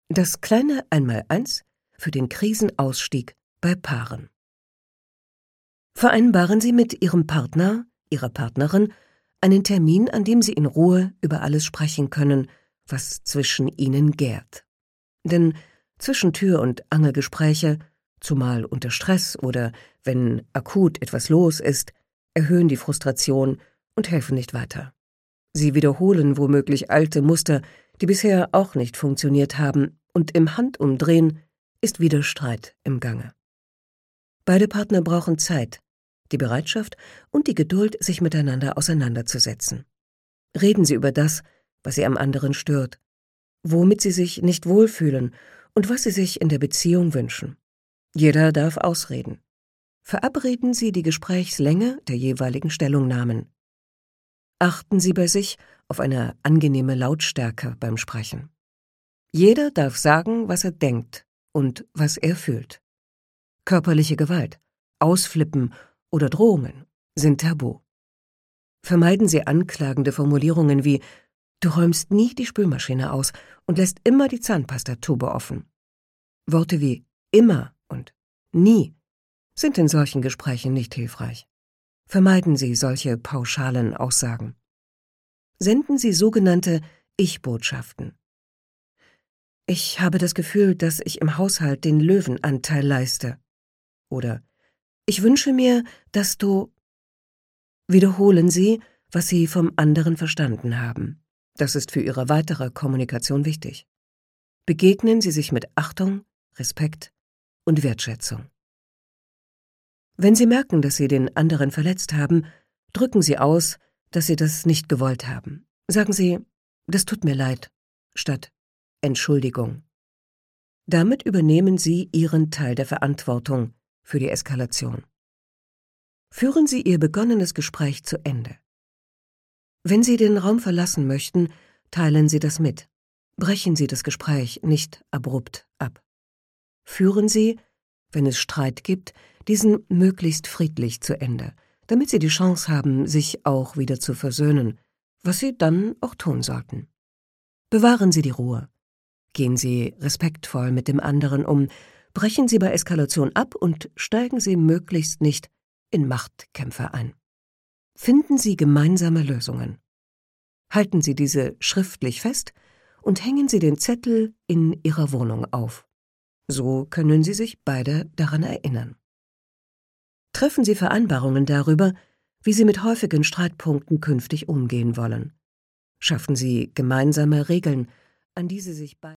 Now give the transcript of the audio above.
Das kleine Einmaleins für den Krisenausstieg bei Paaren. Vereinbaren Sie mit Ihrem Partner, Ihrer Partnerin einen Termin, an dem Sie in Ruhe über alles sprechen können, was zwischen Ihnen gärt. Denn zwischen Tür- und Angelgespräche, zumal unter Stress oder wenn akut etwas los ist, erhöhen die Frustration und helfen nicht weiter. Sie wiederholen womöglich alte Muster, die bisher auch nicht funktioniert haben, und im Handumdrehen ist wieder Streit im Gange. Beide Partner brauchen Zeit, die Bereitschaft und die Geduld, sich miteinander auseinanderzusetzen. Reden Sie über das, was Sie am anderen stört, womit Sie sich nicht wohlfühlen und was Sie sich in der Beziehung wünschen. Jeder darf ausreden. Verabreden Sie die Gesprächslänge der jeweiligen Stellungnahmen. Achten Sie bei sich auf eine angenehme Lautstärke beim Sprechen. Jeder darf sagen, was er denkt und was er fühlt. Körperliche Gewalt, Ausflippen oder Drohungen sind tabu. Vermeiden Sie anklagende Formulierungen wie »Du räumst nie die Spülmaschine aus und lässt immer die Zahnpastatube offen«. Worte wie »immer« und »nie« sind in solchen Gesprächen nicht hilfreich. Vermeiden Sie solche pauschalen Aussagen. Senden Sie sogenannte Ich-Botschaften. Ich habe das Gefühl, dass ich im Haushalt den Löwenanteil leiste. Oder ich wünsche mir, dass du... Wiederholen Sie, was Sie vom anderen verstanden haben. Das ist für Ihre weitere Kommunikation wichtig. Begegnen Sie sich mit Achtung, Respekt und Wertschätzung. Wenn Sie merken, dass Sie den anderen verletzt haben, drücken Sie aus, dass Sie das nicht gewollt haben. Sagen Sie, das tut mir leid, statt Entschuldigung. Damit übernehmen Sie Ihren Teil der Verantwortung für die Eskalation. Führen Sie Ihr begonnenes Gespräch zu Ende. Wenn Sie den Raum verlassen möchten, teilen Sie das mit. Brechen Sie das Gespräch nicht abrupt ab. Führen Sie, wenn es Streit gibt, diesen möglichst friedlich zu Ende, damit Sie die Chance haben, sich auch wieder zu versöhnen, was Sie dann auch tun sollten. Bewahren Sie die Ruhe. Gehen Sie respektvoll mit dem anderen um, brechen Sie bei Eskalation ab und steigen Sie möglichst nicht in Machtkämpfe ein. Finden Sie gemeinsame Lösungen. Halten Sie diese schriftlich fest und hängen Sie den Zettel in Ihrer Wohnung auf. So können Sie sich beide daran erinnern. Treffen Sie Vereinbarungen darüber, wie Sie mit häufigen Streitpunkten künftig umgehen wollen. Schaffen Sie gemeinsame Regeln, an die Sie sich beide